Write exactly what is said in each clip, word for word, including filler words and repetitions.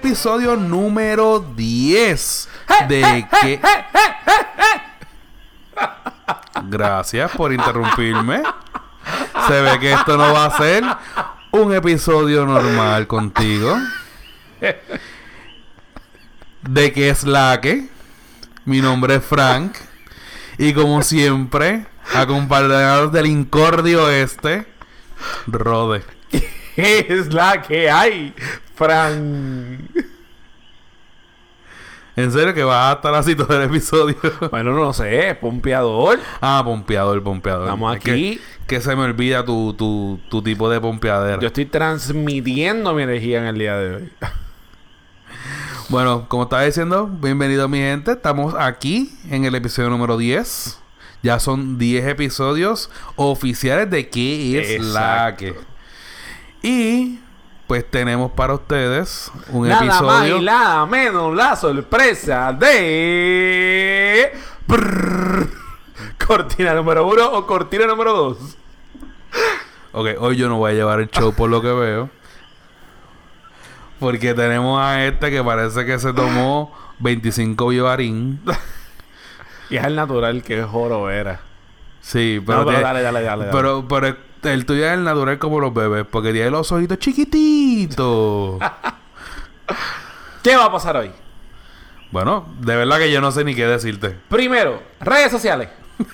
episodio número diez de que... Gracias por interrumpirme. Se ve que esto no va a ser un episodio normal contigo. ¿De qué es la que? Mi nombre es Frank. Y como siempre, acompañados del incordio este, Rode. ¿Qué es la que hay, Frank? ¿En serio que vas a estar así todo el episodio? Bueno, no sé, pompeador. Ah, pompeador, pompeador. Estamos Es aquí. Que, que se me olvida tu, tu, tu tipo de pompeadera. Yo estoy transmitiendo mi energía en el día de hoy. Bueno, como estaba diciendo, bienvenido mi gente. Estamos aquí en el episodio número diez. Ya son diez episodios oficiales de qué es Exacto. la que. Y pues tenemos para ustedes un Nada episodio. más y nada menos la sorpresa de... Brrr. Cortina número uno o cortina número dos. Ok, hoy yo no voy a llevar el show por lo que veo. Porque tenemos a este que parece que se tomó veinticinco Vivarín. Y es el natural que es jorobera. Sí, pero, No, pero tiene- dale, dale, dale, dale. pero, pero el tuyo es el natural como los bebés. Porque tiene los ojitos chiquititos. ¿Qué va a pasar hoy? Bueno, de verdad que yo no sé ni qué decirte. Primero, redes sociales.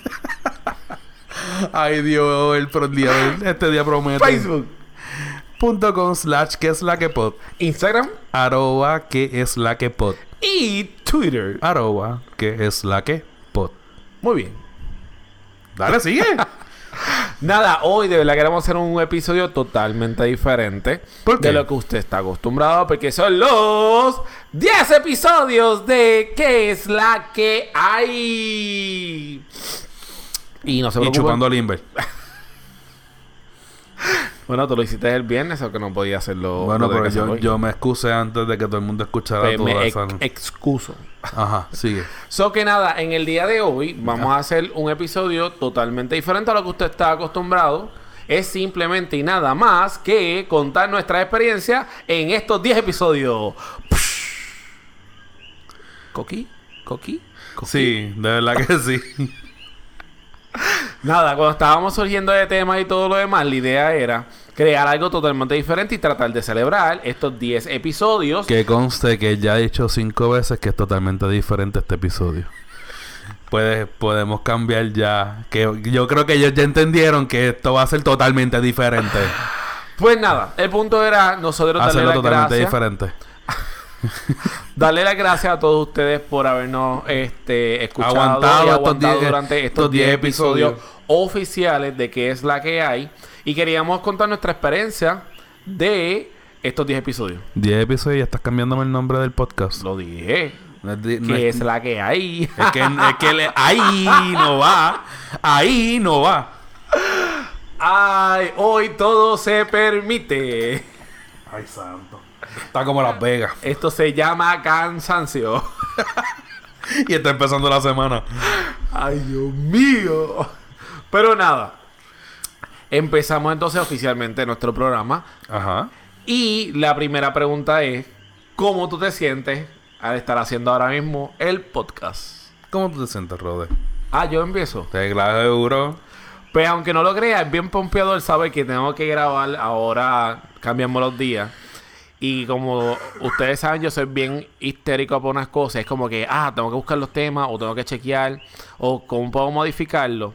Ay, Dios, el, pro- día, este día promete. Facebook, Punto com slash que es la que pod. Instagram Arroba que es la que pod. y Twitter. Arroba que es la que pod. Muy bien. Dale, sigue. Nada, hoy de verdad queremos hacer un episodio totalmente diferente ¿Por qué? de lo que usted está acostumbrado, porque son los diez episodios de ¿Qué es la que hay? Y no se Y preocupen. chupando limber. Bueno, tú lo hiciste el viernes, o que no podía hacerlo. Bueno, lo pero tenés que hacer yo, hoy. yo me excusé antes de que todo el mundo escuchara Pues toda me esa... ex- excuso. Ajá, sigue. So que nada, en el día de hoy vamos a hacer un episodio totalmente diferente a lo que usted está acostumbrado. Es simplemente y nada más que contar nuestra experiencia en estos diez episodios. ¿Coqui? ¿Coqui? ¿Coqui? Sí, de verdad que sí. Nada, cuando estábamos surgiendo de temas y todo lo demás, la idea era crear algo totalmente diferente y tratar de celebrar estos diez episodios. Que conste que ya he dicho cinco veces que es totalmente diferente este episodio. Puede, podemos cambiar ya. Que yo creo que ellos ya entendieron que esto va a ser totalmente diferente. Pues nada, el punto era nosotros darle Hacerlo las totalmente gracias. diferente. Darle las gracias a todos ustedes por habernos este, escuchado Aguantado y estos aguantado diez- durante estos estos diez diez episodios episodios. oficiales de qué es la que hay. Y queríamos contar nuestra experiencia de estos diez episodios. diez episodios y ya estás cambiándome el nombre del podcast. Lo dije. No es di- no ¿Qué es- es la que hay? Es que, es que le- ahí no va. Ahí no va. Ay, hoy todo se permite. Ay, santo. Está como Las Vegas. Esto se llama cansancio. Y está empezando la semana. Ay, Dios mío. Pero nada. Empezamos entonces oficialmente nuestro programa. Ajá. Y la primera pregunta es: ¿cómo tú te sientes al estar haciendo ahora mismo el podcast? ¿Cómo tú te sientes, Rode? Ah, yo empiezo. Te claro seguro. Pues aunque no lo creas, es bien pompeador saber que tengo que grabar ahora, cambiamos los días. Y como ustedes saben, yo soy bien histérico por unas cosas. Es como que, ah, tengo que buscar los temas, o tengo que chequear, o cómo puedo modificarlo.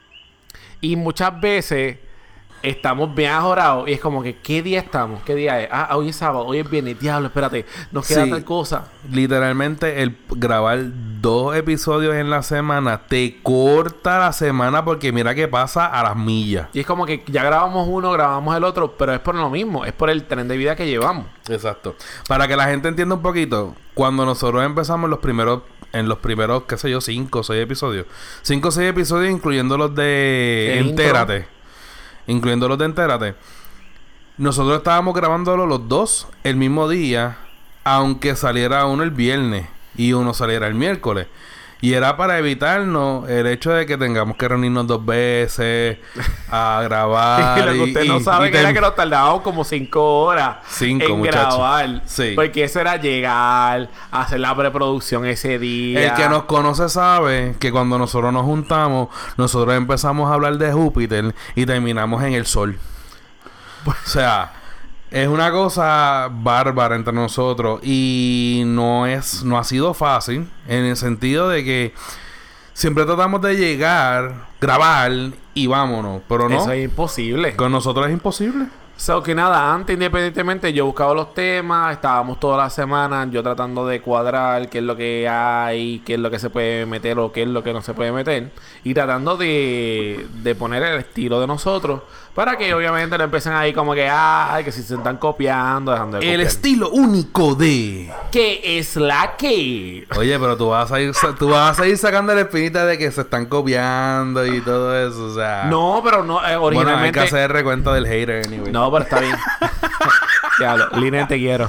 Y muchas veces estamos bien ajorados y es como que, ¿qué día estamos? ¿Qué día es? Ah, hoy es sábado, hoy es viernes. Diablo, espérate, nos queda Sí. tal cosa. Literalmente el grabar dos episodios en la semana te corta la semana porque mira qué pasa a las millas. Y es como que ya grabamos uno, grabamos el otro, pero es por lo mismo, es por el tren de vida que llevamos. Exacto. Para que la gente entienda un poquito, cuando nosotros empezamos los primeros, en los primeros, qué sé yo, cinco o seis episodios. Cinco o seis episodios incluyendo los de El Entérate. intro. Incluyendo los de Entérate. Nosotros estábamos grabándolo los dos el mismo día, aunque saliera uno el viernes y uno saliera el miércoles. Y era para evitarnos el hecho de que tengamos que reunirnos dos veces a grabar. Y lo que usted y, no y- sabe y que era tem- que nos tardábamos como cinco horas Cinco, en muchacho. grabar. Sí. Porque eso era llegar, hacer la preproducción ese día. El que nos conoce sabe que cuando nosotros nos juntamos, nosotros empezamos a hablar de Júpiter y terminamos en el Sol. O sea, es una cosa bárbara entre nosotros y no es, no ha sido fácil en el sentido de que siempre tratamos de llegar, grabar y vámonos, pero no, Eso es imposible. con nosotros es imposible. So que nada, antes independientemente yo buscaba los temas, estábamos toda la semana yo tratando de cuadrar qué es lo que hay, qué es lo que se puede meter o qué es lo que no se puede meter y tratando de, de poner el estilo de nosotros para que obviamente no empiecen ahí como que ay, que si se están copiando, dejando de El copiar. estilo único de... ¿Qué es la que? Oye, pero tú vas a ir, sa- tú vas a ir sacando la espinita de que se están copiando y todo eso, o sea... No, pero no, eh, Bueno, hay originalmente... que hacer recuento del hater, anyway. No, pero está bien. Diablo, Lina, te quiero.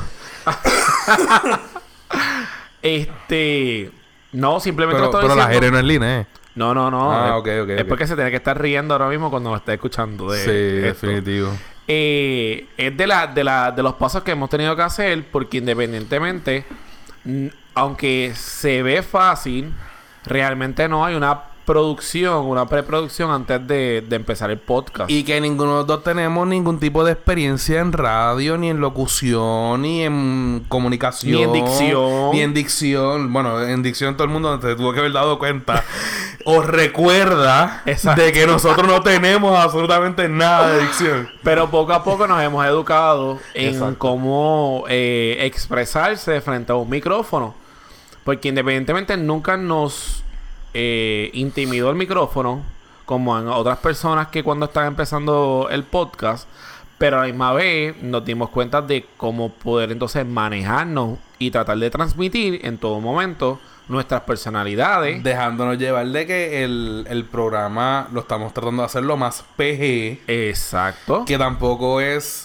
este... No, simplemente pero lo estoy pero la diciendo. hater no es Lina, ¿eh? No, no, no. Ah, es, ok, ok, es ok. porque se tiene que estar riendo ahora mismo cuando me esté escuchando de Sí, esto. definitivo. Eh, es de la, de la, de los pasos que hemos tenido que hacer, porque independientemente, mm, aunque se ve fácil, realmente no hay una producción, una preproducción antes de, de empezar el podcast. Y que ninguno de los dos tenemos ningún tipo de experiencia en radio, ni en locución, ni en comunicación. Ni en dicción. Ni en dicción. Bueno, en dicción todo el mundo te tuvo que haber dado cuenta. O recuerda Exacto. de que nosotros no tenemos absolutamente nada de dicción. Pero poco a poco nos hemos educado en Exacto. cómo eh, expresarse frente a un micrófono. Porque independientemente nunca nos eh, intimidó el micrófono, como en otras personas que cuando están empezando el podcast, pero a la misma vez nos dimos cuenta de cómo poder entonces manejarnos y tratar de transmitir en todo momento nuestras personalidades. Dejándonos llevar de que el, el programa lo estamos tratando de hacer lo más P G. Exacto. Que tampoco es...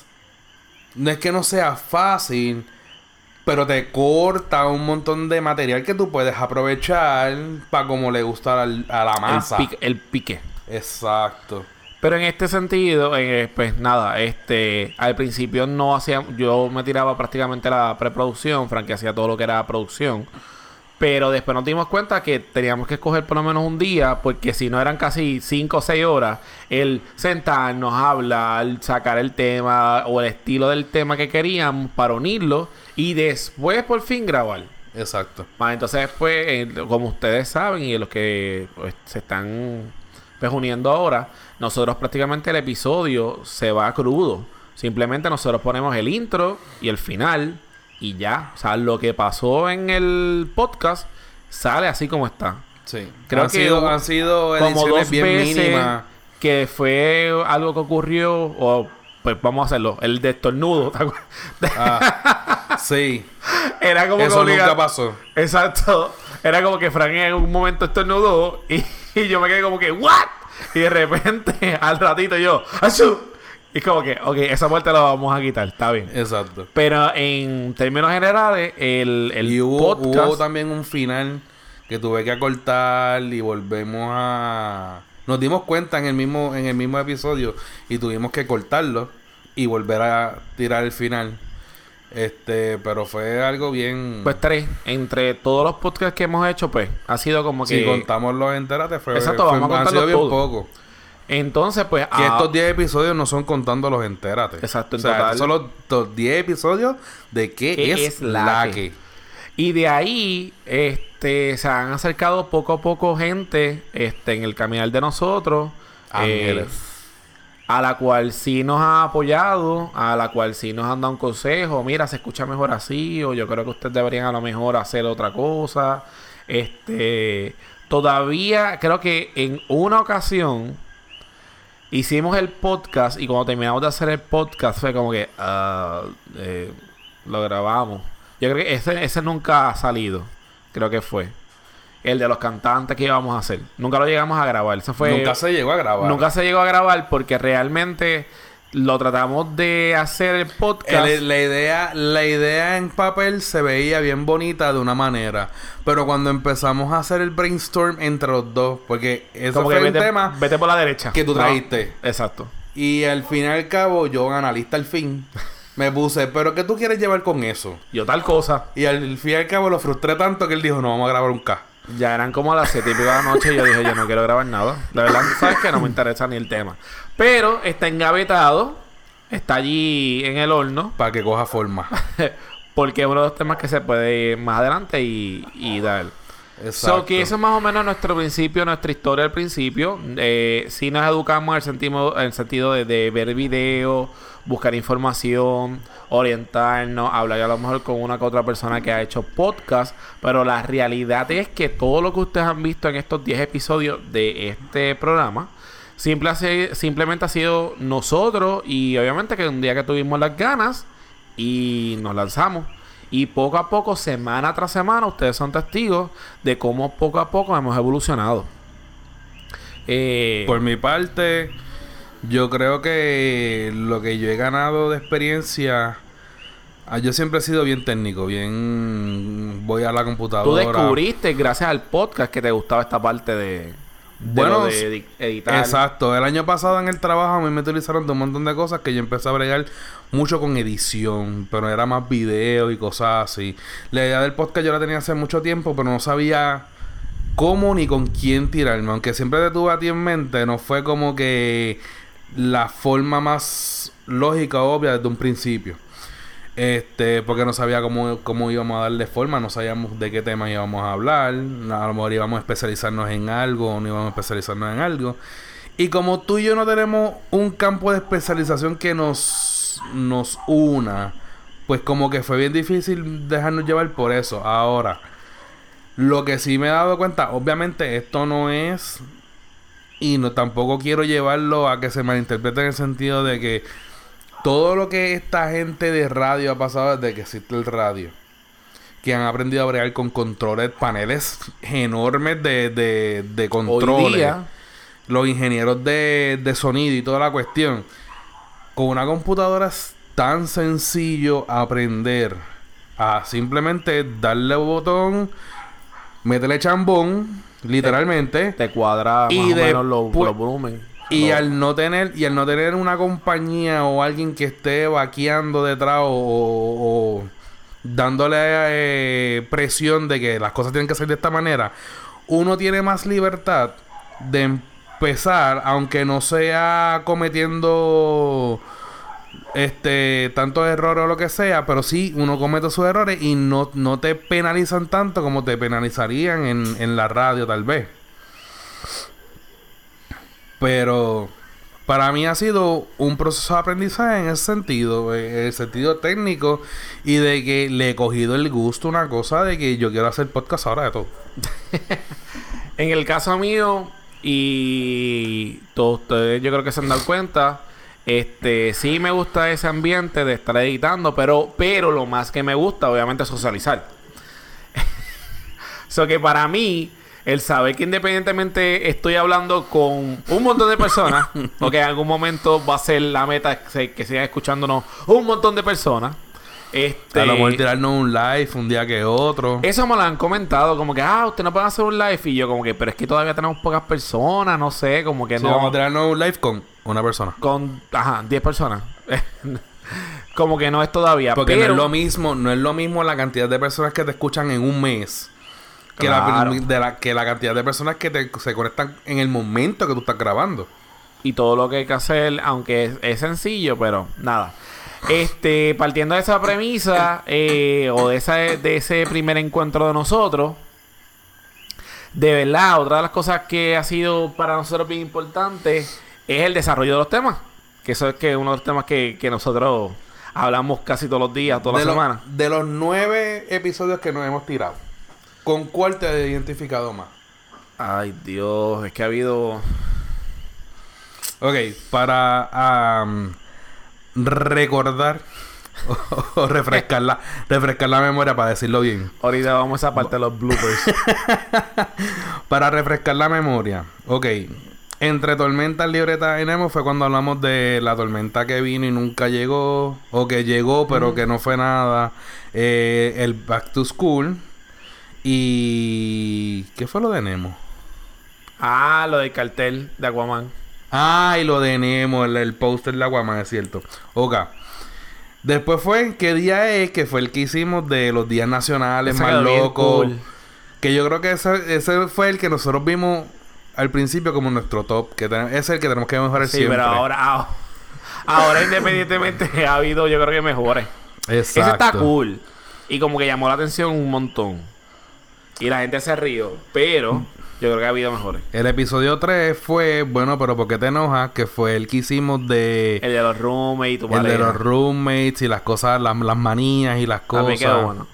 No es que no sea fácil, pero te corta un montón de material que tú puedes aprovechar para como le gusta al- a la masa. El pique. El pique. Exacto. Pero en este sentido, eh, pues nada, este, al principio no hacía, yo me tiraba prácticamente la preproducción, Frankie hacía todo lo que era producción, pero después nos dimos cuenta que teníamos que escoger por lo menos un día, porque si no eran casi cinco o seis horas, el sentarnos, hablar, sacar el tema o el estilo del tema que queríamos para unirlo y después por fin grabar. Exacto. Más entonces después, eh, como ustedes saben y los que pues, se están pues, uniendo ahora, nosotros prácticamente el episodio se va crudo. Simplemente nosotros ponemos el intro y el final y ya. O sea, lo que pasó en el podcast sale así como está. Sí. Creo han que sido, hubo han sido Como ediciones dos bien veces mínimas. que fue algo que ocurrió, o pues vamos a hacerlo, el de estornudo. ¿te acuerdas? Ah, sí. Era como Eso que obliga- nunca pasó. Exacto. Era como que Frank en un momento estornudó y, y yo me quedé como que ¿what? Y de repente al ratito yo ¡achú! Y como que, ok, esa parte la vamos a quitar, está bien. Exacto. Pero en términos generales, el, el y hubo, podcast... hubo también un final que tuve que acortar y volvemos a... Nos dimos cuenta en el mismo en el mismo episodio y tuvimos que cortarlo y volver a tirar el final. Este, pero fue algo bien... Pues tres, entre todos los podcasts que hemos hecho, pues, ha sido como que... si contamos los enteras, fue, Exacto, fue- vamos a han contarlos sido bien todos. poco. Entonces, pues... Que ah, estos diez episodios no son contando los enterates. Exacto, en o sea, total. estos son los, los diez episodios de qué, ¿Qué es, es la la que? que. Y de ahí, este, se han acercado poco a poco gente, este, en el caminar de nosotros. Ángeles. eh, a la cual sí nos ha apoyado, a la cual sí nos han dado un consejo. Mira, se escucha mejor así, o yo creo que ustedes deberían a lo mejor hacer otra cosa. Este, todavía creo que en una ocasión hicimos el podcast y cuando terminamos de hacer el podcast fue como que ah, eh, lo grabamos. Yo creo que ese, ese nunca ha salido. Creo que fue. El de los cantantes que íbamos a hacer. Nunca lo llegamos a grabar. Eso fue... Nunca se llegó a grabar. Nunca se llegó a grabar porque realmente lo tratamos de hacer el podcast. El, la idea la idea en papel se veía bien bonita de una manera, pero cuando empezamos a hacer el brainstorm entre los dos, porque ese Como fue que el vete, tema vete por la derecha que tú No, trajiste. exacto. Y al fin y al cabo, yo, analista al fin, me puse, ¿pero qué tú quieres llevar con eso? Yo tal cosa. Y al fin y al cabo lo frustré tanto que él dijo, no, vamos a grabar un K. Ya eran como a las siete y pico de la noche y yo dije, yo no quiero grabar nada. La verdad, sabes que no me interesa ni el tema. Pero está engavetado, está allí en el horno. Para que coja forma. Porque es uno de los temas que se puede ir más adelante y, y dar. Exacto. So, que eso es más o menos nuestro principio, nuestra historia al principio. Eh, sí nos educamos en el sentido, en el sentido de, de ver videos, buscar información, orientarnos, hablar a lo mejor con una que otra persona que ha hecho podcast. Pero la realidad es que todo lo que ustedes han visto en estos diez episodios de este programa simple ha, simplemente ha sido nosotros y obviamente que un día que tuvimos las ganas y nos lanzamos. Y poco a poco, semana tras semana, ustedes son testigos de cómo poco a poco hemos evolucionado. Eh, Por mi parte, yo creo que lo que yo he ganado de experiencia, ah, yo siempre he sido bien técnico, bien voy a la computadora. Tú descubriste gracias al podcast que te gustaba esta parte de, de bueno, lo de edi- editar. Exacto. El año pasado en el trabajo a mí me utilizaron de un montón de cosas que yo empecé a bregar mucho con edición, pero era más video y cosas así. La idea del podcast yo la tenía hace mucho tiempo, pero no sabía cómo ni con quién tirarme. Aunque siempre te tuve a ti en mente, no fue como que la forma más lógica o obvia desde un principio. Este, porque no sabía cómo, cómo íbamos a darle forma, no sabíamos de qué tema íbamos a hablar, a lo mejor íbamos a especializarnos en algo o no íbamos a especializarnos en algo. Y como tú y yo no tenemos un campo de especialización que nos, nos una, pues como que fue bien difícil dejarnos llevar por eso. Ahora, lo que sí me he dado cuenta, obviamente esto no es, y no tampoco quiero llevarlo a que se malinterprete en el sentido de que todo lo que esta gente de radio ha pasado desde que existe el radio, que han aprendido a bregar con controles, paneles enormes de, de, de controles, Hoy día, los ingenieros de, de sonido y toda la cuestión. Con una computadora es tan sencillo aprender a simplemente darle un botón, meterle chambón, literalmente, te cuadra más Y o de menos los, pu- los volúmenes. y Los- al no tener y al no tener una compañía o alguien que esté vaqueando detrás o, o- o dándole eh, presión de que las cosas tienen que ser de esta manera, uno tiene más libertad de empezar, aunque no sea cometiendo este tantos errores o lo que sea, pero sí uno comete sus errores y no, no te penalizan tanto como te penalizarían en, en la radio tal vez. Pero para mí ha sido un proceso de aprendizaje en ese sentido, en el sentido técnico, y de que le he cogido el gusto, una cosa de que yo quiero hacer podcast ahora de todo. En el caso mío, y todos ustedes yo creo que se han dado cuenta, este sí me gusta ese ambiente de estar editando, pero, pero lo más que me gusta, obviamente, es socializar. So que para mí, el saber que independientemente estoy hablando con un montón de personas, o que en algún momento va a ser la meta que, se, que sigan escuchándonos un montón de personas. Este, A lo mejor tirarnos un live un día que otro. Eso me lo han comentado, como que, ah, usted no puede hacer un live. Y yo, como que, pero es que todavía tenemos pocas personas, no sé, como que Sí, no. vamos a tirarnos un live con una persona. Con, ajá, diez personas. Como que no es todavía. Porque pero, no es lo mismo, no es lo mismo la cantidad de personas que te escuchan en un mes que, Claro. la, de la, que la cantidad de personas que te, se conectan en el momento que tú estás grabando. Y todo lo que hay que hacer, aunque es, es sencillo, pero nada. Este, partiendo de esa premisa, eh, o de, esa, de ese primer encuentro de nosotros, de verdad, otra de las cosas que ha sido para nosotros bien importante es el desarrollo de los temas. Que eso es que uno de los temas que, que nosotros hablamos casi todos los días, toda de la lo- semana. De los nueve episodios que nos hemos tirado, ¿con cuál te has identificado más? Ay, Dios, es que ha habido... Ok, para am, recordar o, o refrescar, la, refrescar la memoria para decirlo bien. Ahorita vamos a esa parte de los bloopers. Para refrescar la memoria. Ok, Entre tormentas, libretas y Nemo fue cuando hablamos de la tormenta que vino y nunca llegó. O que llegó pero mm. que no fue nada. Eh, el Back to School. Y... ¿qué fue lo de Nemo? Ah, lo del cartel de Aquaman. Ah, y lo de Nemo, el, el póster de Aquaman, es cierto. Ok. Después fue, ¿qué día es? Que fue el que hicimos de los días nacionales ese más locos. Cool. Que yo creo que ese, ese fue el que nosotros vimos al principio como nuestro top. Que ten, es el que tenemos que mejorar sí, siempre. Sí, pero ahora... Ah, ahora independientemente ha habido, yo creo que mejores. Exacto. Ese está cool. Y como que llamó la atención un montón. Y la gente se rió. Pero... yo creo que ha habido mejores. El episodio tres fue... bueno, pero ¿por qué te enojas? Que fue el que hicimos de... el de los roommates. Tu el pareja. De los roommates y las cosas... Las, las manías y las cosas. A mí quedó bueno.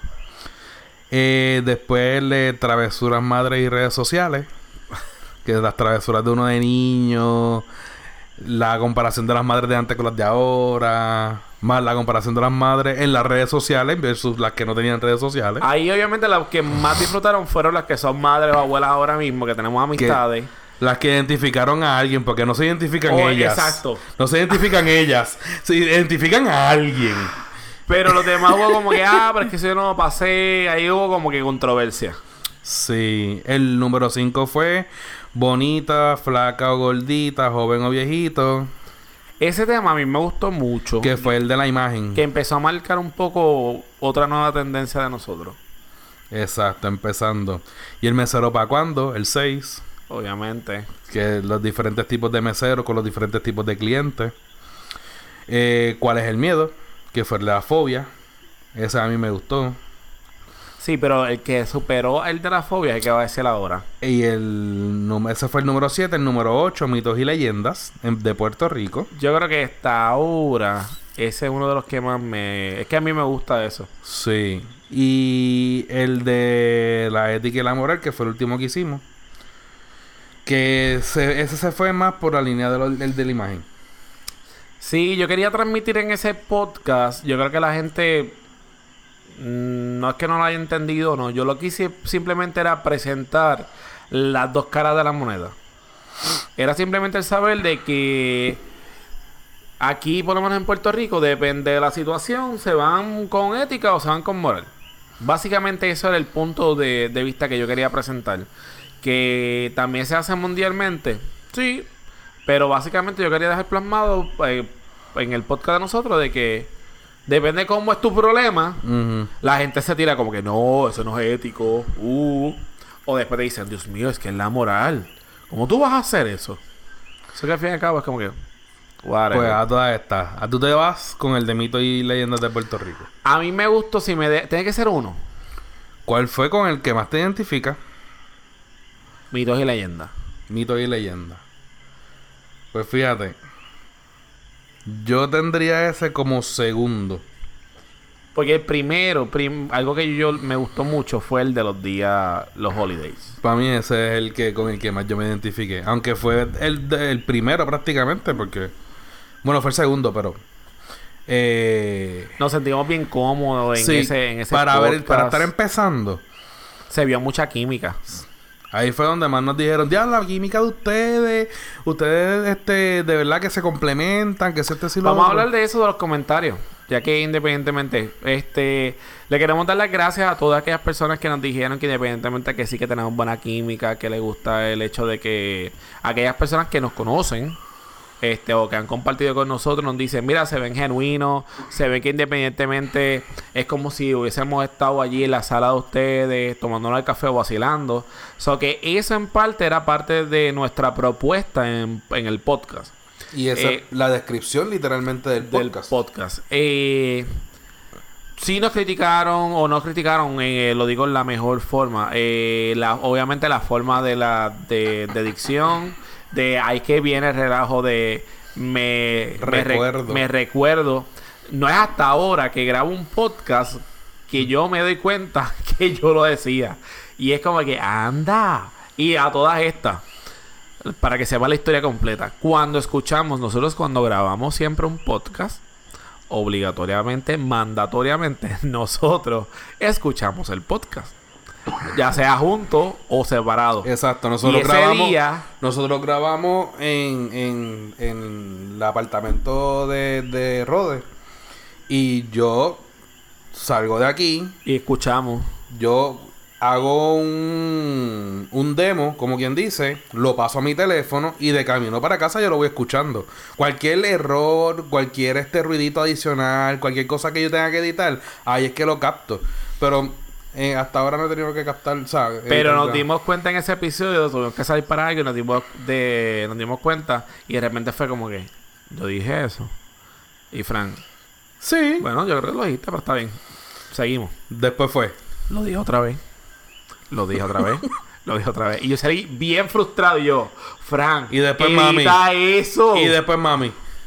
Eh, después el de travesuras madres y redes sociales. Que es las travesuras de uno de niño. La comparación de las madres de antes con las de ahora. Más la comparación de las madres en las redes sociales versus las que no tenían redes sociales. Ahí obviamente las que más disfrutaron fueron las que son madres o abuelas ahora mismo, que tenemos amistades. Que, las que identificaron a alguien, porque no se identifican oh, ellas. Exacto. No se identifican ellas. Se identifican a alguien. Pero los demás hubo como que, ah, pero es que si yo no pasé. Ahí hubo como que controversia. Sí. El número cinco fue bonita, flaca o gordita, joven o viejito. Ese tema a mí me gustó mucho. Que fue el de la imagen. Que empezó a marcar un poco otra nueva tendencia de nosotros. Exacto, empezando. ¿Y el mesero para cuándo? El seis. Obviamente. Que los diferentes tipos de meseros con los diferentes tipos de clientes. Eh, ¿Cuál es el miedo? Que fue la fobia. Ese a mí me gustó. Sí, pero el que superó el de la fobia es el que va a decir ahora. Y el ese fue el número siete. El número ocho, mitos y leyendas en, de Puerto Rico. Yo creo que hasta ahora ese es uno de los que más me... es que a mí me gusta eso. Sí. Y el de la ética y la moral, que fue el último que hicimos. Que se, ese se fue más por la línea de, lo, del, de la imagen. Sí, yo quería transmitir en ese podcast. Yo creo que la gente... no es que no lo haya entendido, no. Yo lo que hice simplemente era presentar las dos caras de la moneda. Era simplemente el saber de que aquí, por lo menos en Puerto Rico, depende de la situación, se van con ética o se van con moral. Básicamente eso era el punto de, de vista que yo quería presentar. Que también se hace mundialmente, sí, pero básicamente yo quería dejar plasmado eh, en el podcast de nosotros de que depende de cómo es tu problema, uh-huh. La gente se tira como que no, eso no es ético. Uh. O después te dicen, Dios mío, es que es la moral. ¿Cómo tú vas a hacer eso? Eso que al fin y al cabo es como que... whatever. Pues a todas estas. ¿A tú te vas con el de mitos y leyendas de Puerto Rico? A mí me gustó si me... De... tiene que ser uno. ¿Cuál fue con el que más te identifica? Mitos y leyendas. Mitos y leyendas. Pues fíjate... yo tendría ese como segundo. Porque el primero, prim- algo que yo me gustó mucho fue el de los días, los holidays. Para mí ese es el que con el que más yo me identifiqué. Aunque fue el, el primero prácticamente, porque... bueno, fue el segundo, pero... Eh... nos sentimos bien cómodos en sí, ese en ese para ver, para estar empezando. Se vio mucha química. Ahí fue donde más nos dijeron, ya la química de ustedes, ustedes este de verdad que se complementan, que se este sí lo Vamos otro. a hablar de eso de los comentarios, ya que independientemente, este, le queremos dar las gracias a todas aquellas personas que nos dijeron que independientemente que sí que tenemos buena química, que les gusta el hecho de que aquellas personas que nos conocen, este, o que han compartido con nosotros, nos dicen, mira, se ven genuinos, se ven que independientemente es como si hubiésemos estado allí en la sala de ustedes, tomándonos el café o vacilando. O so que eso en parte era parte de nuestra propuesta en, en el podcast. Y esa eh, es la descripción literalmente del podcast. Del podcast. Eh, sí nos criticaron o no criticaron, eh, lo digo en la mejor forma. Eh, la, obviamente la forma de la de, de dicción... de ahí que viene el relajo de me recuerdo. Me, re, me recuerdo. No es hasta ahora que grabo un podcast que yo me doy cuenta que yo lo decía. Y es como que anda. Y a todas estas, para que sepa la historia completa, cuando escuchamos, nosotros cuando grabamos siempre un podcast, obligatoriamente, mandatoriamente, nosotros escuchamos el podcast. ya sea juntos o separados. Exacto, nosotros Y ese grabamos, día- nosotros grabamos en, en, en el apartamento de, de Rode. Y yo salgo de aquí, Y escuchamos. yo hago un, un demo, como quien dice, lo paso a mi teléfono y de camino para casa yo lo voy escuchando. Cualquier error, cualquier este ruidito adicional, cualquier cosa que yo tenga que editar, ahí es que lo capto. Pero eh, hasta ahora no he tenido que captar, o sea, Pero eh, nos eh, dimos cuenta en ese episodio, tuvimos que salir para algo y nos dimos, de, nos dimos cuenta. Y de repente fue como que, yo dije eso. Y Frank, Sí. bueno, yo creo que lo dijiste, pero está bien. Seguimos. Después fue. Lo dije otra vez. Lo dije otra vez. Lo dije otra vez. Y yo salí bien frustrado. Y yo, Frank, Y después, edita mami. eso. Y después, mami.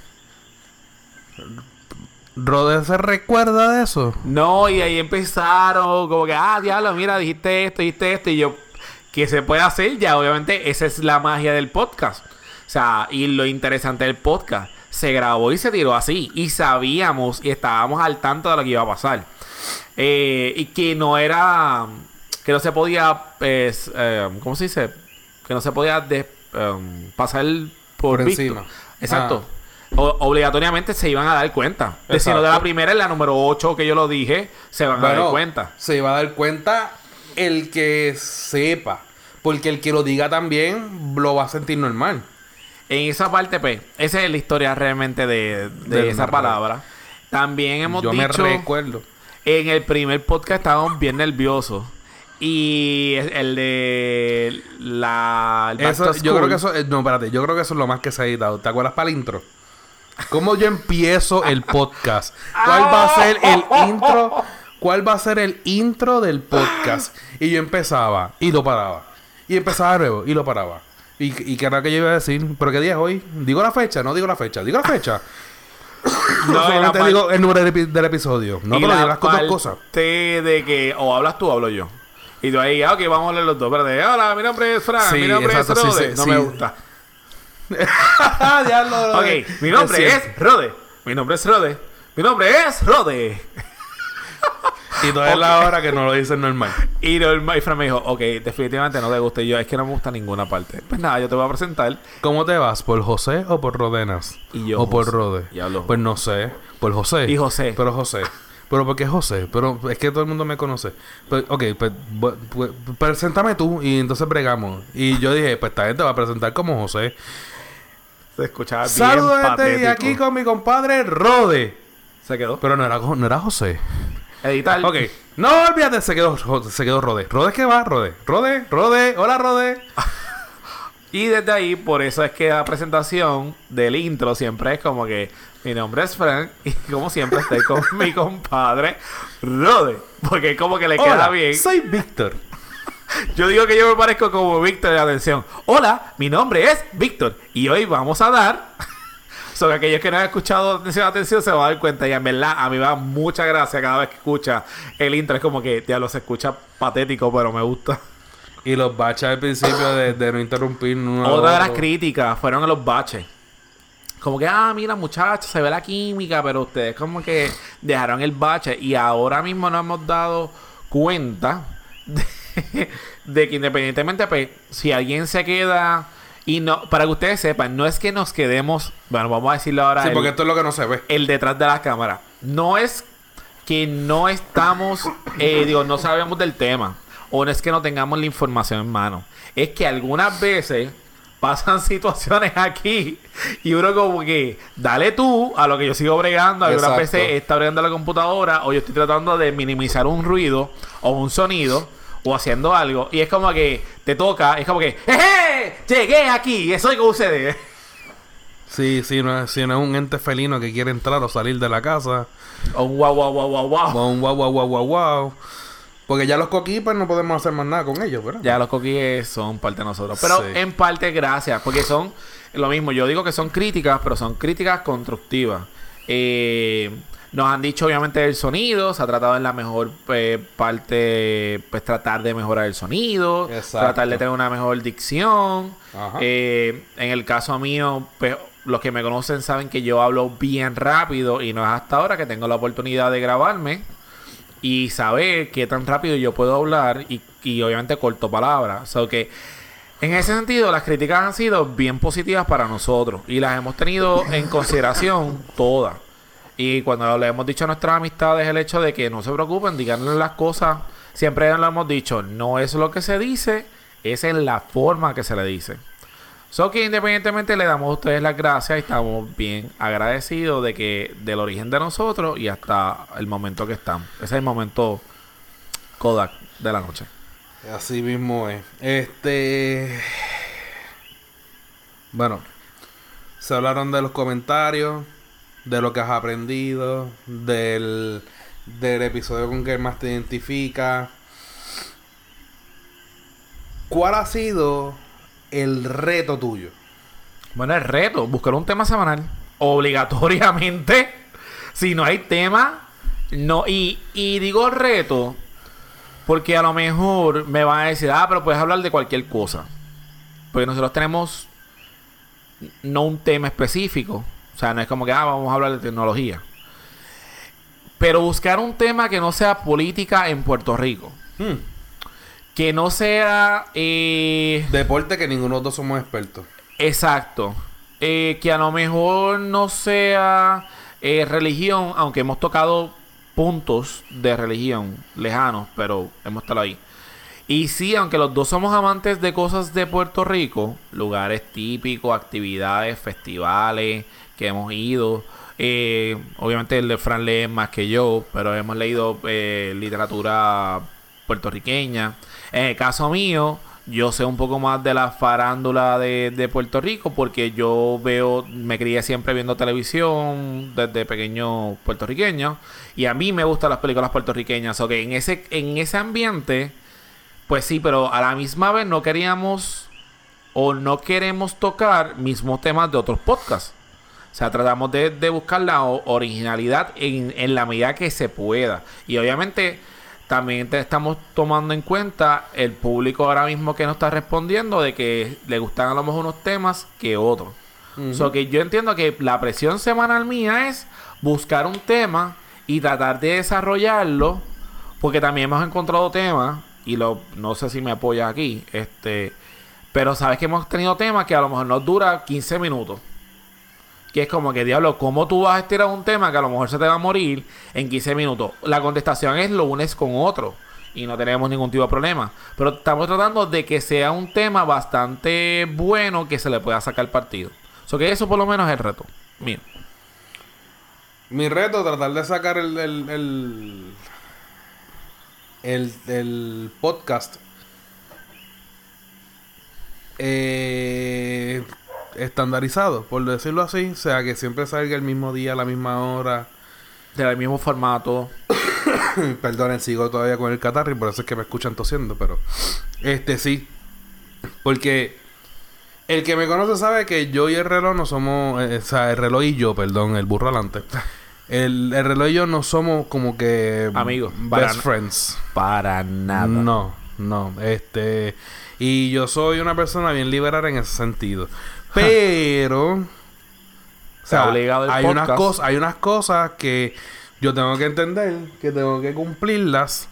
¿Rode se recuerda de eso? No, y ahí empezaron como que, ah, diablo, mira, dijiste esto, dijiste esto. Y yo, ¿qué se puede hacer? Ya, obviamente, esa es la magia del podcast. O sea, y lo interesante del podcast, se grabó y se tiró así. Y sabíamos y estábamos al tanto de lo que iba a pasar. Eh, y que no era... Que no se podía... pues, eh, ¿cómo se dice? Que no se podía de- um, pasar por, Por visto. encima. Exacto. O- obligatoriamente se iban a dar cuenta. De si no de la Exacto. primera, en la número ocho que yo lo dije, se van a dar Bueno, cuenta. se va a dar cuenta el que sepa. Porque el que lo diga también lo va a sentir normal. En esa parte, pues, esa es la historia realmente de, de Del esa narrador. palabra. También hemos Yo me dicho... recuerdo. En el primer podcast estábamos bien nerviosos. Y es- el de la... el Back Eso, to yo School, creo que eso... eh, No, espérate. Yo creo que eso es lo más que se ha editado. ¿Te acuerdas para el intro? ¿Cómo yo empiezo el podcast? ¿Cuál va a ser el intro? ¿Cuál va a ser el intro del podcast? Y yo empezaba y lo paraba. Y empezaba de nuevo y lo paraba. ¿Y, y qué era que yo iba a decir? ¿Pero qué día es hoy? ¿Digo la fecha? No digo la fecha. ¿Digo la fecha? No, No, y la solamente par- digo el número del, epi- del episodio. No, y pero la digo las dos parte cosas. de que o hablas tú o hablo yo. Y tú ahí, ah, ok, vamos a leer los dos. Espérate, hola, mi nombre es Fran, Sí, mi nombre exacto, es sí, Rode. sí, no sí. me gusta. Diablo, Ok, mi nombre cierto. es Rode. Mi nombre es Rode. Mi nombre es Rode. Y toda es la hora que no lo dicen normal. Y, normal, y Fran me dijo, ok, definitivamente no te gusta. Y yo, es que no me gusta ninguna parte. Pues nada, yo te voy a presentar. ¿Cómo te vas? ¿Por José o por Rodenas? Y yo, ¿O por José. Rode? Y hablo Pues no sé. ¿Por José? Y José. Pero José. ¿Pero por qué José? Pero es que todo el mundo me conoce. Pues, ok, pues, bu- bu- preséntame tú y entonces bregamos. Y yo dije, pues esta gente va a presentar como José. Se escuchaba bien Saludos este patético. y aquí con mi compadre Rode. Se quedó. Pero no era, no era José. Editar. Ok. No, olvídate, se quedó, se quedó Rode. ¿Rode qué va? Rode. Rode, Rode. Hola, Rode. Y desde ahí, por eso es que la presentación del intro siempre es como que mi nombre es Frank y como siempre estoy con mi compadre Rode. Porque es como que le queda Hola, bien. soy Víctor. Yo digo que yo me parezco como Víctor de atención. Hola, mi nombre es Víctor y hoy vamos a dar... Sobre aquellos que no han escuchado atención, atención, se van a dar cuenta. Y en verdad, a mí me da mucha gracia cada vez que escucha el intro. Es como que, diablo, se escucha patético, pero me gusta. Y los baches al principio de, de no interrumpir uno al Otra de las otro. críticas fueron a los baches. Como que, ah, mira, muchachos, se ve la química, pero ustedes como que dejaron el bache. Y ahora mismo nos hemos dado cuenta de, de que independientemente, pues, si alguien se queda... Y no, para que ustedes sepan, no es que nos quedemos... Bueno, vamos a decirlo ahora. Sí, el- porque esto es lo que no se ve. el detrás de la cámara. No es que no estamos, eh, digo, no sabemos del tema. O no es que no tengamos la información en mano. Es que algunas veces pasan situaciones aquí y uno como que, dale tú a lo que yo sigo bregando. Algunas Exacto. veces está bregando la computadora o yo estoy tratando de minimizar un ruido o un sonido o haciendo algo. Y es como que te toca, es como que, ¡jeje! Llegué aquí, eso es con ustedes. Sí, sí, no es, si no es un ente felino que quiere entrar o salir de la casa. O un wow, wow, wow, wow, wow. O un guau, guau, guau, guau, guau. Porque ya los coquipes no podemos hacer más nada con ellos, ¿verdad? Ya los coquíes son parte de nosotros. Pero Sí. en parte gracias. Porque son lo mismo. Yo digo que son críticas, pero son críticas constructivas. Eh, nos han dicho obviamente el sonido. Se ha tratado en la mejor eh, parte, pues tratar de mejorar el sonido. Exacto. Tratar de tener una mejor dicción. Ajá. Eh, en el caso mío, pues los que me conocen saben que yo hablo bien rápido. Y no es hasta ahora que tengo la oportunidad de grabarme. y saber qué tan rápido yo puedo hablar y, y obviamente corto palabras. O sea, que en ese sentido las críticas han sido bien positivas para nosotros y las hemos tenido en consideración todas. Y cuando le hemos dicho a nuestras amistades el hecho de que no se preocupen, díganle las cosas, siempre le hemos dicho, no es lo que se dice, es en la forma que se le dice. So que independientemente le damos a ustedes las gracias y estamos bien agradecidos de que del origen de nosotros y hasta el momento que estamos. Ese es el momento Kodak de la noche. Así mismo es. Este... Bueno, se hablaron de los comentarios, de lo que has aprendido, del, del episodio con que más te identifica. ¿Cuál ha sido el reto tuyo? Bueno, el reto, buscar un tema semanal. Obligatoriamente. Si no hay tema, no. Y, y digo reto, porque a lo mejor me van a decir, ah, pero puedes hablar de cualquier cosa. Porque nosotros tenemos no un tema específico. O sea, no es como que, ah, vamos a hablar de tecnología. Pero buscar un tema que no sea política en Puerto Rico. Hmm. Que no sea... Eh, Deporte que ninguno de los dos somos expertos. Exacto. Eh, que a lo mejor no sea eh, religión, aunque hemos tocado puntos de religión lejanos, pero hemos estado ahí. Y sí, aunque los dos somos amantes de cosas de Puerto Rico, lugares típicos, actividades, festivales que hemos ido. Eh, obviamente el de Fran lee más que yo, pero hemos leído eh, literatura puertorriqueña. En el caso mío, yo sé un poco más de la farándula de, de Puerto Rico porque yo veo, me crié siempre viendo televisión desde pequeño puertorriqueño y a mí me gustan las películas puertorriqueñas. Ok, en ese, en ese ambiente, pues sí, pero a la misma vez no queríamos o no queremos tocar mismos temas de otros podcasts. O sea, tratamos de, de buscar la originalidad en, en la medida que se pueda. Y obviamente también te estamos tomando en cuenta el público ahora mismo que nos está respondiendo de que le gustan a lo mejor unos temas que otros. Uh-huh. O sea, que yo entiendo que la presión semanal mía es buscar un tema y tratar de desarrollarlo, porque también hemos encontrado temas, y lo no sé si me apoyas aquí, este pero sabes que hemos tenido temas que a lo mejor nos dura quince minutos. Que es como que, diablo, ¿cómo tú vas a estirar un tema que a lo mejor se te va a morir en quince minutos? La contestación es lo unes con otro. Y no tenemos ningún tipo de problema. Pero estamos tratando de que sea un tema bastante bueno que se le pueda sacar partido. O sea, que eso por lo menos es el reto mío. Mi reto es tratar de sacar el... el, el, el, el podcast. Eh... estandarizado, por decirlo así, o sea, que siempre salga el mismo día, a la misma hora, del mismo formato. Perdonen, sigo todavía con el catarro y por eso es que me escuchan tosiendo, pero este sí, porque el que me conoce sabe que yo y el reloj no somos, eh, o sea, el reloj y yo, perdón, el burro adelante. El, el reloj y yo no somos como que amigos, best para friends. Para nada. No, no, este, y yo soy una persona bien liberal en ese sentido. Pero, o sea, hay unas cosas, hay unas cosas que yo tengo que entender, que tengo que cumplirlas,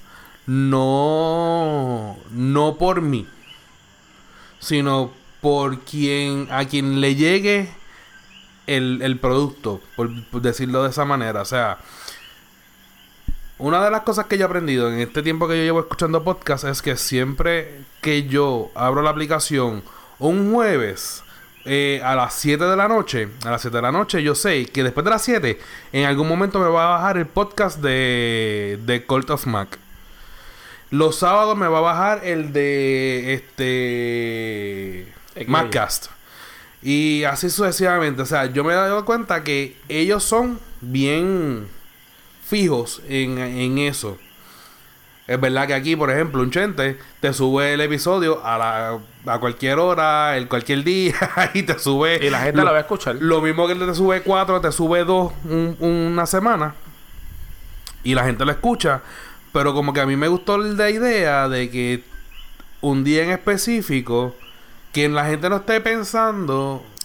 no, no por mí, sino por quien, a quien le llegue el, el producto, por, por decirlo de esa manera. O sea, una de las cosas que yo he aprendido en este tiempo que yo llevo escuchando podcast es que siempre que yo abro la aplicación un jueves, Eh, a las siete de la noche, a las siete de la noche, yo sé que después de las siete, en algún momento me va a bajar el podcast de, de Cult of Mac. Los sábados me va a bajar el de este Maccast. Y así sucesivamente. O sea, yo me he dado cuenta que ellos son bien fijos en, en eso. Es verdad que aquí, por ejemplo, un Chente te sube el episodio a la a cualquier hora, el cualquier día, y te sube... Y la gente lo, la va a escuchar. Lo mismo que te sube cuatro, te sube dos un, una semana. Y la gente lo escucha. Pero como que a mí me gustó la idea de que un día en específico, que la gente no esté pensando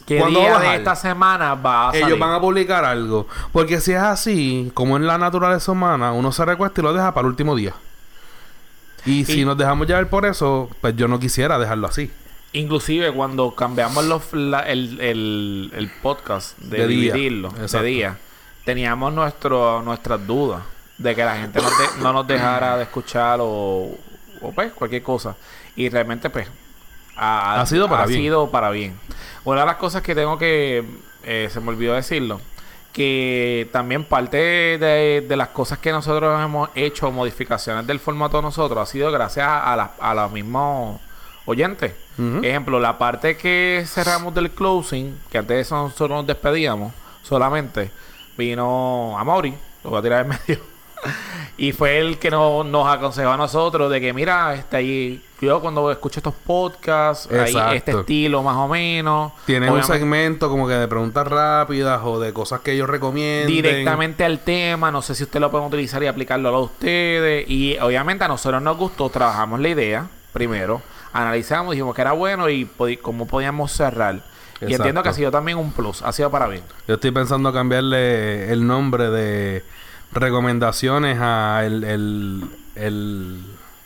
¿Qué día de esta semana va a salir? Ellos van a publicar algo. Porque si es así, como en la naturaleza humana, uno se recuesta y lo deja para el último día. Y, y si nos dejamos llevar por eso, pues yo no quisiera dejarlo así. Inclusive cuando cambiamos los, la, el, el, el podcast de, de dividirlo día. de día, teníamos nuestro, nuestras dudas de que la gente no, de, no nos dejara de escuchar o, o pues cualquier cosa. Y realmente pues ha, ha sido para ha bien. sido para bien. Una de las cosas que tengo que... Eh, se me olvidó decirlo. Que también parte de, de las cosas que nosotros hemos hecho, modificaciones del formato de nosotros, ha sido gracias a, la, a los mismos oyentes. Uh-huh. Ejemplo, la parte que cerramos del closing, que antes de eso nosotros nos despedíamos solamente, vino a Mauri, lo voy a tirar en medio. Y fue el que no, nos aconsejó a nosotros de que mira, este ahí, yo cuando escucho estos podcasts, hay este estilo más o menos. Tienen un segmento como que de preguntas rápidas o de cosas que ellos recomienden. Directamente al tema, no sé si ustedes lo pueden utilizar y aplicarlo a ustedes. Y obviamente a nosotros nos gustó, trabajamos la idea primero, analizamos, dijimos que era bueno y pod- cómo podíamos cerrar. Exacto. Y entiendo que ha sido también un plus, ha sido para bien. Yo estoy pensando cambiarle el nombre de recomendaciones a el, el, el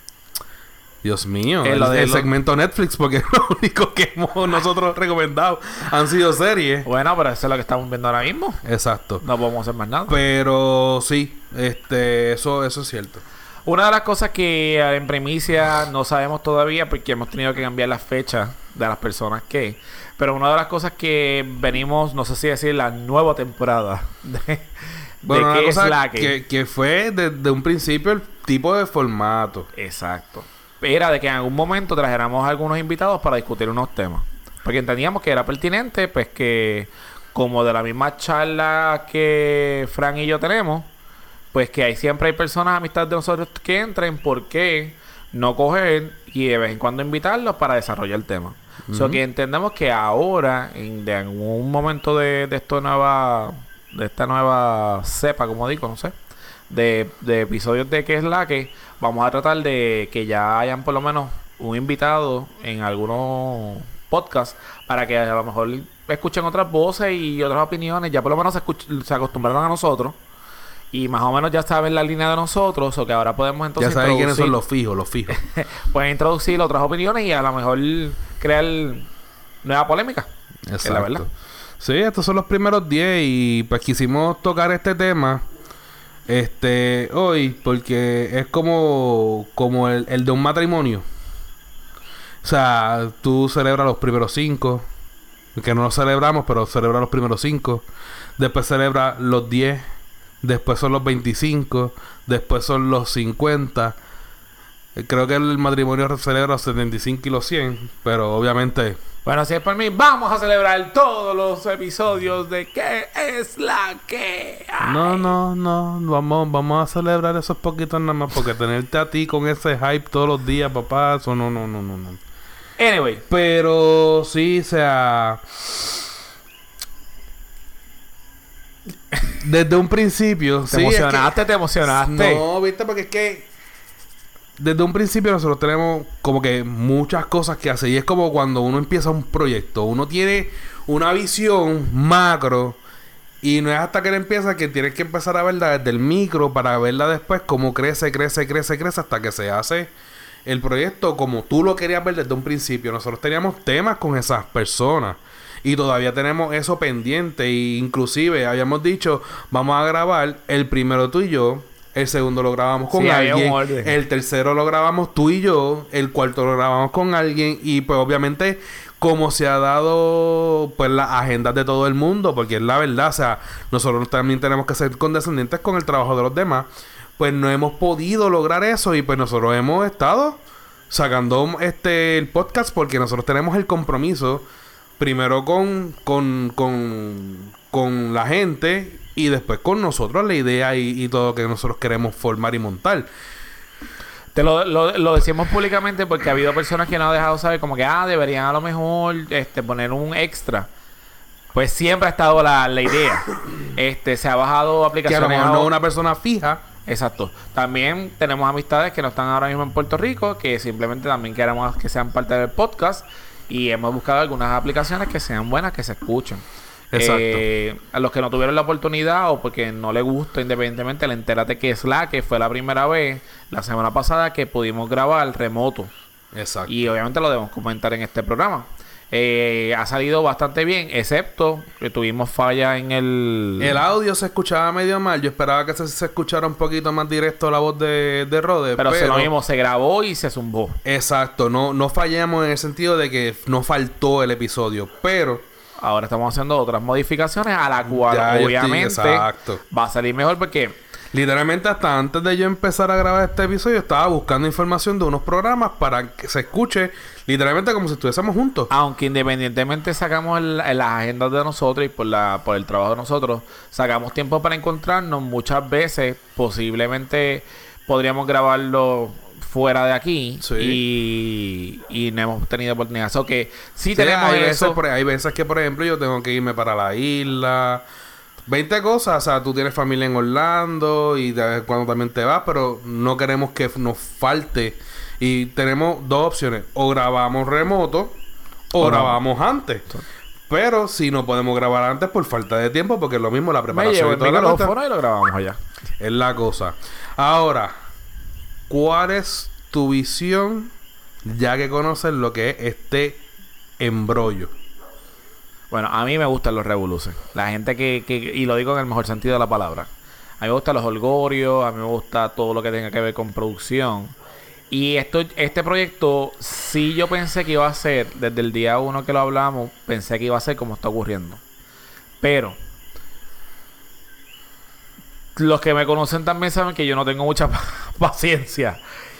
Dios mío, el, el, el segmento Netflix, porque lo único que hemos nosotros recomendado han sido series. Bueno, pero eso es lo que estamos viendo ahora mismo. Exacto. No podemos hacer más nada. Pero sí, este, eso, eso es cierto. Una de las cosas que en primicia no sabemos todavía, porque hemos tenido que cambiar las fechas de las personas que... Pero una de las cosas que venimos, no sé si decir la nueva temporada de... Bueno, de una qué cosa es la que... que, que fue desde un principio el tipo de formato. Exacto. Era de que en algún momento trajéramos a algunos invitados para discutir unos temas. Porque entendíamos que era pertinente, pues que como de la misma charla que Fran y yo tenemos, pues que hay siempre hay personas, amistades de nosotros que entren, ¿por qué no coger y de vez en cuando invitarlos para desarrollar el tema? O sea, uh-huh. que entendemos que ahora, en de algún momento de, de esta nueva... de esta nueva cepa, como digo, no sé, de, de episodios de qué es la que, vamos a tratar de que ya hayan por lo menos un invitado en algunos podcasts para que a lo mejor escuchen otras voces y otras opiniones, ya por lo menos se, escuch- se acostumbraron a nosotros y más o menos ya saben la línea de nosotros, o que ahora podemos entonces ya saben quiénes son los fijos, los fijos. Pueden introducir otras opiniones y a lo mejor crear nueva polémica. Exacto. Es la verdad. Sí, estos son los primeros diez y pues quisimos tocar este tema este hoy porque es como, como el, el de un matrimonio. O sea, tú celebras los primeros cinco, que no los celebramos, pero celebras los primeros cinco. Después celebras los diez, después son los veinticinco, después son los cincuenta. Creo que el matrimonio celebra los setenta y cinco y los cien, pero obviamente... Bueno, si es por mí, vamos a celebrar todos los episodios de ¿Qué es la que hay? No, no, no. Vamos, vamos a celebrar esos poquitos nada más. Porque tenerte a ti con ese hype todos los días, papá, eso no, no, no, no, no. Anyway. Pero sí, o sea... Desde un principio... Te sí, emocionaste, es que, te emocionaste. No, viste, porque es que... Desde un principio nosotros tenemos como que muchas cosas que hacer. Y es como cuando uno empieza un proyecto. Uno tiene una visión macro. Y no es hasta que él empieza que tienes que empezar a verla desde el micro. Para verla después cómo crece, crece, crece, crece. Hasta que se hace el proyecto como tú lo querías ver desde un principio. Nosotros teníamos temas con esas personas. Y todavía tenemos eso pendiente. E inclusive habíamos dicho, vamos a grabar el primero tú y yo. El segundo lo grabamos con sí, alguien. El tercero lo grabamos tú y yo. El cuarto lo grabamos con alguien. Y pues obviamente como se ha dado pues las agendas de todo el mundo. Porque es la verdad. O sea, nosotros también tenemos que ser condescendientes con el trabajo de los demás. Pues no hemos podido lograr eso. Y pues nosotros hemos estado sacando este el podcast. Porque nosotros tenemos el compromiso. Primero con, con, con, con la gente. Y después con nosotros la idea y, y todo lo que nosotros queremos formar y montar. Te lo, lo, lo decimos públicamente porque ha habido personas que no han dejado saber como que, ah, deberían a lo mejor este poner un extra. Pues siempre ha estado la, la idea. Este, se ha bajado aplicaciones. Que a lo mejor no una persona fija. Exacto. También tenemos amistades que no están ahora mismo en Puerto Rico, que simplemente también queremos que sean parte del podcast. Y hemos buscado algunas aplicaciones que sean buenas, que se escuchen. Exacto. Eh, a los que no tuvieron la oportunidad o porque no les gusta independientemente, le entérate que es la que fue la primera vez la semana pasada que pudimos grabar remoto. Exacto. Y obviamente lo debemos comentar en este programa. Eh, ha salido bastante bien, excepto que tuvimos falla en el... El audio se escuchaba medio mal. Yo esperaba que se, se escuchara un poquito más directo la voz de, de Rode. Pero, Pero se lo mismo, se grabó y se zumbó. Exacto. No, no fallamos en el sentido de que no faltó el episodio. Pero... ahora estamos haciendo otras modificaciones a la cual Ya, yo obviamente estoy- exacto. va a salir mejor porque Literalmente hasta antes de yo empezar a grabar este episodio estaba buscando información de unos programas para que se escuche literalmente como si estuviésemos juntos. aunque independientemente sacamos el- el- las agendas de nosotros y por la por el trabajo de nosotros, sacamos tiempo para encontrarnos. Muchas veces posiblemente podríamos grabarlo fuera de aquí. Sí. y, y no hemos tenido oportunidad. So que sí, Sí, tenemos hay veces, eso. por- hay veces que, por ejemplo, yo tengo que irme para la isla. veinte cosas. O sea, tú tienes familia en Orlando y de vez en cuando también te vas, pero no queremos que nos falte. Y tenemos dos opciones. O grabamos remoto o, O no. grabamos antes. Pero si no podemos grabar antes por falta de tiempo, porque es lo mismo la Me preparación llevo y el toda la cosa, micrófono y lo grabamos allá. es la cosa. Ahora, ¿cuál es tu visión ya que conoces lo que es este embrollo? Bueno, a mí me gustan los revoluces. La gente que, que... y lo digo en el mejor sentido de la palabra. A mí me gustan los holgorios. A mí me gusta todo lo que tenga que ver con producción. Y esto, este proyecto, sí yo pensé que iba a ser, desde el día uno que lo hablamos, pensé que iba a ser como está ocurriendo. Pero... los que me conocen también saben que yo no tengo mucha paciencia.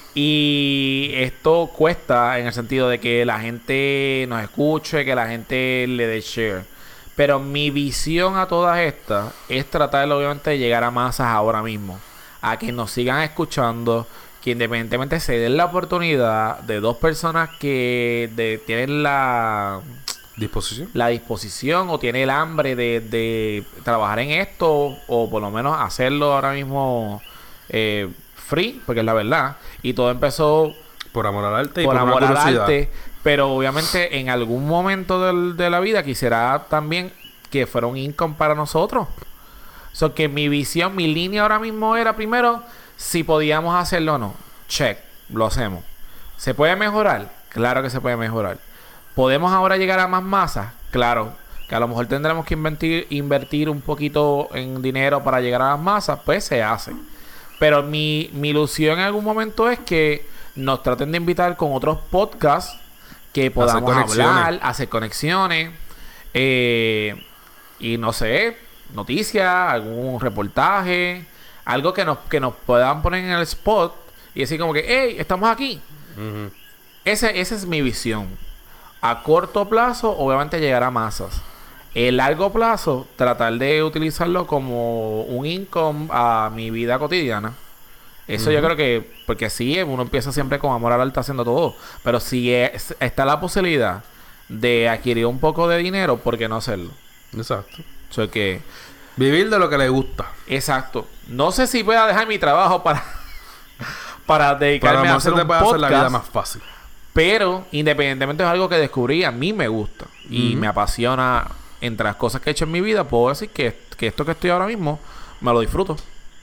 Y esto cuesta en el sentido de que la gente nos escuche, que la gente le dé share. Pero mi visión a todas estas es tratar obviamente de llegar a masas ahora mismo. A que nos sigan escuchando, que independientemente se den la oportunidad de dos personas que de, tienen la... ¿Disposición? la disposición o tiene el hambre de, de trabajar en esto o por lo menos hacerlo ahora mismo eh, free, porque es la verdad. Y todo empezó Por amor al arte y por por, amor una al curiosidad. arte, pero obviamente en algún momento del- de la vida quisiera también que fuera un income para nosotros. O sea, que mi visión, mi línea ahora mismo era primero si podíamos hacerlo o no. Check, lo hacemos. ¿Se puede mejorar? Claro que se puede mejorar. ¿Podemos ahora llegar a más masas? Claro, que a lo mejor tendremos que invertir, invertir un poquito en dinero para llegar a las masas, pues se hace. Pero mi, mi ilusión en algún momento es que nos traten de invitar con otros podcasts que podamos conexiones. hablar, hacer conexiones, eh, y no sé, noticias, algún reportaje, algo que nos, que nos puedan poner en el spot y decir como que, hey, estamos aquí. Ujú. Ese, esa es mi visión. A corto plazo, obviamente llegar a masas. En largo plazo, tratar de utilizarlo como un income a mi vida cotidiana. Eso yo creo que, porque sí, uno empieza siempre con amor al arte haciendo todo. Pero si es- está la posibilidad de adquirir un poco de dinero, ¿por qué no hacerlo? Exacto. O sea que, Vivir de lo que le gusta. exacto. No sé si voy a dejar mi trabajo para, para Para dedicarme a no se hacer te un puede hacer la vida podcast. más fácil. Pero, independientemente es algo que descubrí, a mí me gusta. Y Ujú. me apasiona. Entre las cosas que he hecho en mi vida, puedo decir que, que esto que estoy ahora mismo, me lo disfruto.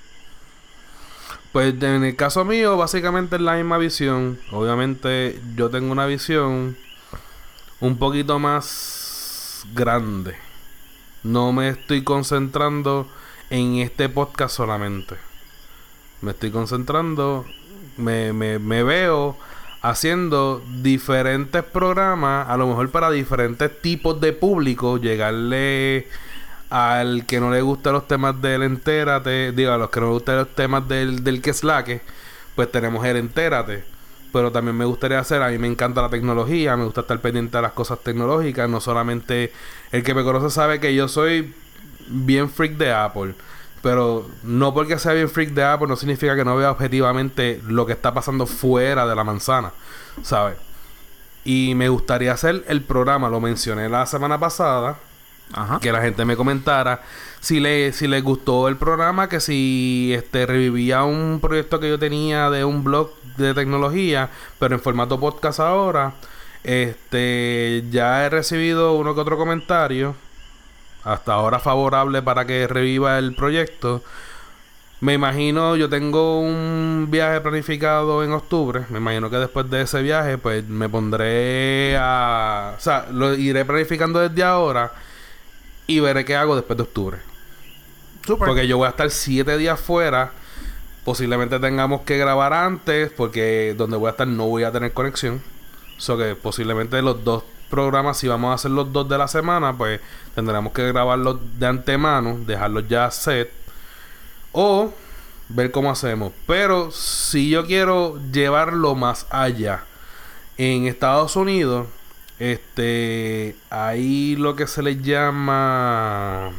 Pues en el caso mío, básicamente es la misma visión. Obviamente, yo tengo una visión un poquito más grande. No me estoy concentrando en este podcast solamente. Me estoy concentrando, me, me, me veo haciendo diferentes programas, a lo mejor para diferentes tipos de público, llegarle al que no le gustan los temas del Entérate, digo, a los que no le gustan los temas del, del que slaque, pues tenemos el Entérate. Pero también me gustaría hacer, a mí me encanta la tecnología, me gusta estar pendiente de las cosas tecnológicas, no solamente el que me conoce sabe que yo soy bien freak de Apple. Pero no porque sea bien freak de Apple no significa que no vea objetivamente lo que está pasando fuera de la manzana, ¿sabes? Y me gustaría hacer el programa, lo mencioné la semana pasada, Ajá. que la gente me comentara si le si les gustó el programa, que si este revivía un proyecto que yo tenía de un blog de tecnología, pero en formato podcast ahora. Este, ya he recibido uno que otro comentario, hasta ahora favorable para que reviva el proyecto. Me imagino, yo tengo un viaje planificado en octubre. Me imagino que después de ese viaje, pues me pondré a... O sea, lo iré planificando desde ahora y veré qué hago después de octubre. Súper. Porque yo voy a estar siete días fuera. Posiblemente tengamos que grabar antes, porque donde voy a estar no voy a tener conexión. O sea que posiblemente los dos programas, si vamos a hacer los dos de la semana, pues tendremos que grabarlos de antemano, dejarlos ya set. O ver cómo hacemos. Pero si yo quiero llevarlo más allá, en Estados Unidos, este, hay lo que se le llama,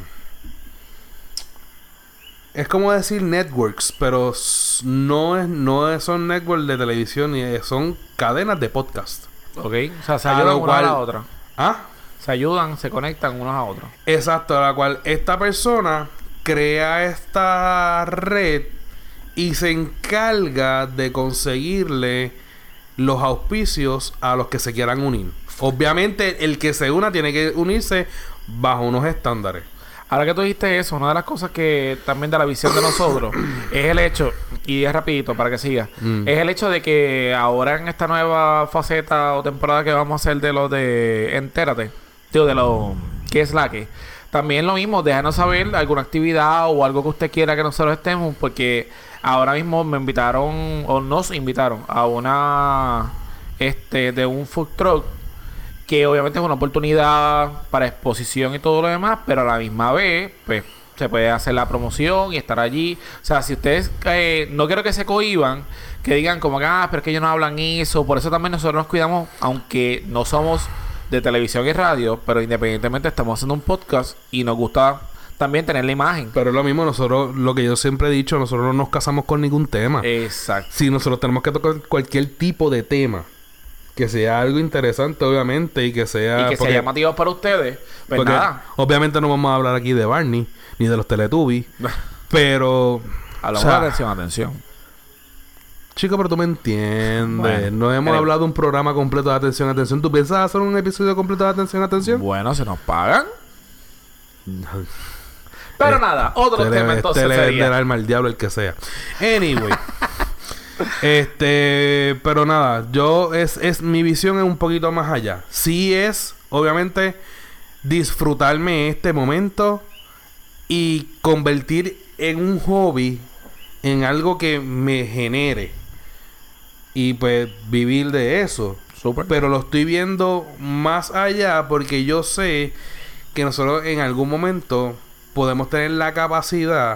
es como decir networks, pero no es, no son networks de televisión, ni son cadenas de podcast. Ok, o sea, se A ayudan lo una cual- a la otra. ¿Ah? Se ayudan, se conectan unos a otros. Exacto, a la cual esta persona crea esta red y se encarga de conseguirle los auspicios a los que se quieran unir. Obviamente, el que se una tiene que unirse bajo unos estándares. Ahora que tú dijiste eso, una de las cosas que también de la visión de nosotros es el hecho, y es rapidito para que siga, Mm. es el hecho de que ahora en esta nueva faceta o temporada que vamos a hacer de lo de Entérate, digo, de lo que es la que, también lo mismo, déjanos saber alguna actividad o algo que usted quiera que nosotros estemos, porque ahora mismo me invitaron, o nos invitaron a una, este, de un food truck, que obviamente es una oportunidad para exposición y todo lo demás, pero a la misma vez, pues, se puede hacer la promoción y estar allí. O sea, si ustedes, eh, no quiero que se cohíban, que digan como que, ah, pero es que ellos no hablan eso. Por eso también nosotros nos cuidamos, aunque no somos de televisión y radio, pero independientemente estamos haciendo un podcast y nos gusta también tener la imagen. Pero es lo mismo, nosotros, lo que yo siempre he dicho, nosotros no nos casamos con ningún tema. Exacto. Si nosotros tenemos que tocar cualquier tipo de tema, que sea algo interesante, obviamente, y que sea... Y que porque- sea llamativo para ustedes, pues porque nada. obviamente no vamos a hablar aquí de Barney, ni de los Teletubbies, pero... Hablamos o sea, de atención, atención. Chico, pero tú me entiendes. Bueno, no hemos creo. hablado de un programa completo de atención, atención. ¿Tú piensas hacer un episodio completo de atención, atención? Bueno, se nos pagan. Pero Eh, nada, otro Te tema le, entonces te le sería. venderá alma al diablo, el que sea. Anyway. este... Pero nada, yo... Es, es... Mi visión es un poquito más allá. Sí es, obviamente, disfrutarme este momento y convertir en un hobby, en algo que me genere. Y pues vivir de eso. Súper. Pero lo estoy viendo más allá porque yo sé que nosotros en algún momento podemos tener la capacidad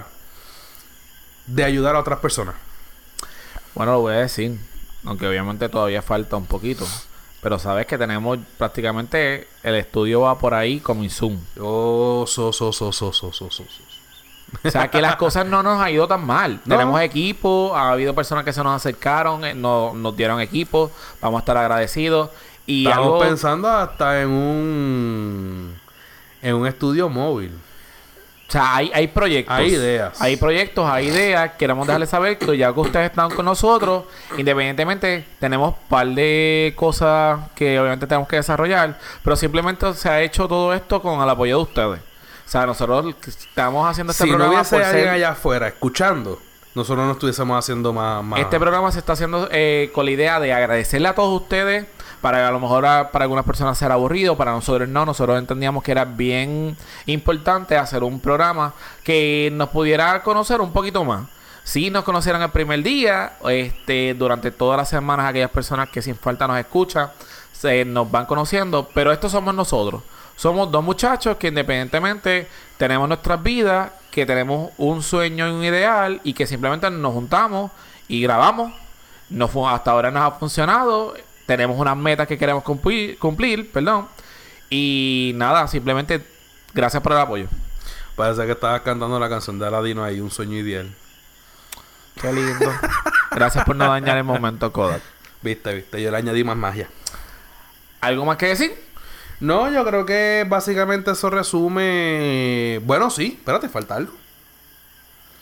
de ayudar a otras personas. Bueno, lo voy a decir. Aunque obviamente todavía falta un poquito. Pero sabes que tenemos prácticamente... El estudio va por ahí como en Zoom. Oh, so, so, so, so, so, so, so, so. O sea, que las cosas no nos han ido tan mal. No. Tenemos equipo. Ha habido personas que se nos acercaron. eh, no- nos dieron equipo. Vamos a estar agradecidos. Y Estamos algo... pensando hasta en un... En un estudio móvil. O sea, hay, hay proyectos. Hay ideas. Hay proyectos, hay ideas. Queremos dejarles saber que ya que ustedes están con nosotros, independientemente, tenemos un par de cosas que obviamente tenemos que desarrollar, pero simplemente se ha hecho todo esto con el apoyo de ustedes. O sea, nosotros estamos haciendo este Si no programa hubiese por alguien ser... allá afuera escuchando, nosotros no estuviésemos haciendo más... más... Este programa se está haciendo eh, con la idea de agradecerle a todos ustedes. Para que a lo mejor a- para algunas personas sea aburrido, para nosotros no. Nosotros entendíamos que era bien importante hacer un programa que nos pudiera conocer un poquito más. Si nos conocieran el primer día, este, durante todas las semanas, aquellas personas que sin falta nos escuchan, se nos van conociendo. Pero estos somos nosotros. Somos dos muchachos que independientemente tenemos nuestras vidas, que tenemos un sueño y un ideal, y que simplemente nos juntamos y grabamos. No fu- hasta ahora nos ha funcionado. Tenemos unas metas que queremos cumplir, cumplir, perdón. Y nada, simplemente gracias por el apoyo. Parece que estabas cantando la canción de Aladino ahí, Un Sueño Ideal. Qué lindo. Gracias por no dañar el momento, Kodak. Viste, viste, yo le añadí más magia. ¿Algo más que decir? No, yo creo que básicamente eso resume... Bueno, sí, espérate, falta algo.